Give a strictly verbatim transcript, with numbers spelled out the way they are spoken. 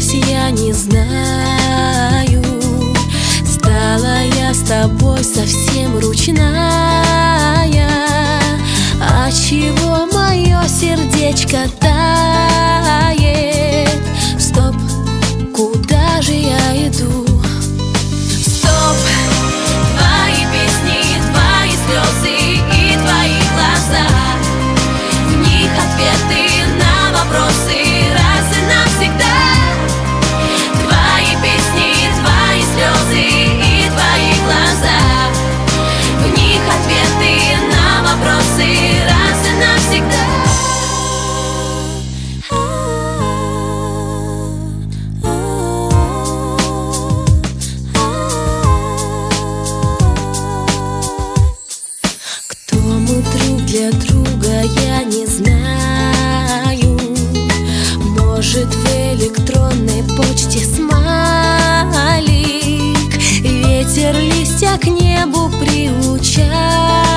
случилось, я не знаю. Стала я с тобой совсем ручная. Отчего мое сердечко тает? Стоп, куда же я иду? Стоп, твои песни, твои слезы и твои глаза. В них ответы на вопросы раз и навсегда. Твои песни, твои слезы и твои глаза. В них ответы на вопросы раз и навсегда. Кто мы друг для друга, я не знаю. Может, в электронной почте смайлик. Ветер листья к небу приучает.